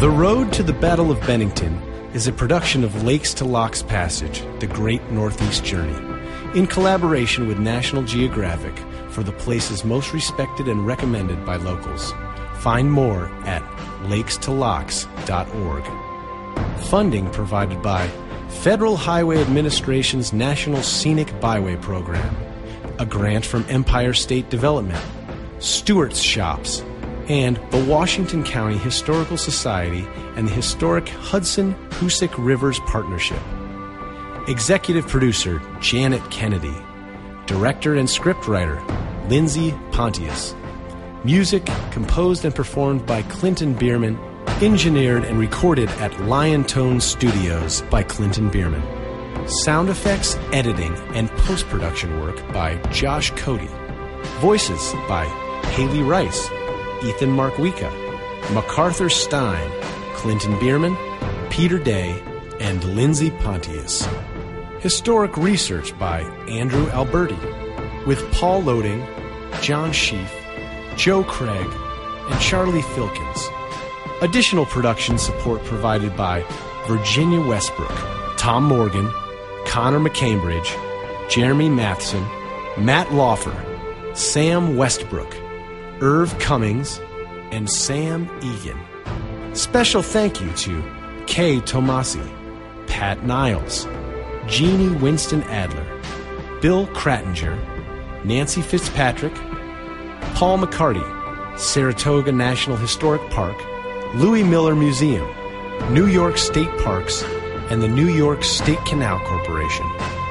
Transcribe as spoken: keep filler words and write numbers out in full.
The Road to the Battle of Bennington is a production of Lakes to Locks Passage, The Great Northeast Journey, in collaboration with National Geographic for the places most respected and recommended by locals. Find more at lakes to locks dot org. Funding provided by Federal Highway Administration's National Scenic Byway Program, a grant from Empire State Development, Stewart's Shops, and the Washington County Historical Society and the Historic Hudson-Hoosick Rivers Partnership. Executive Producer Janet Kennedy. Director and scriptwriter Lindsay Pontius. Music composed and performed by Clinton Bierman. Engineered and recorded at Lion Tone Studios by Clinton Bierman. Sound effects, editing, and post-production work by Josh Cody. Voices by Haley Rice, Ethan Markwika, MacArthur Stein, Clinton Bierman, Peter Day, and Lindsay Pontius. Historic research by Andrew Alberti, with Paul Loading, John Sheaf, Joe Craig, and Charlie Filkins. Additional production support provided by Virginia Westbrook, Tom Morgan, Connor McCambridge, Jeremy Matheson, Matt Laufer, Sam Westbrook, Irv Cummings, and Sam Egan. Special thank you to Kay Tomasi, Pat Niles, Jeannie Winston Adler, Bill Krattinger, Nancy Fitzpatrick, Paul McCarty, Saratoga National Historic Park, Louis Miller Museum, New York State Parks, and the New York State Canal Corporation.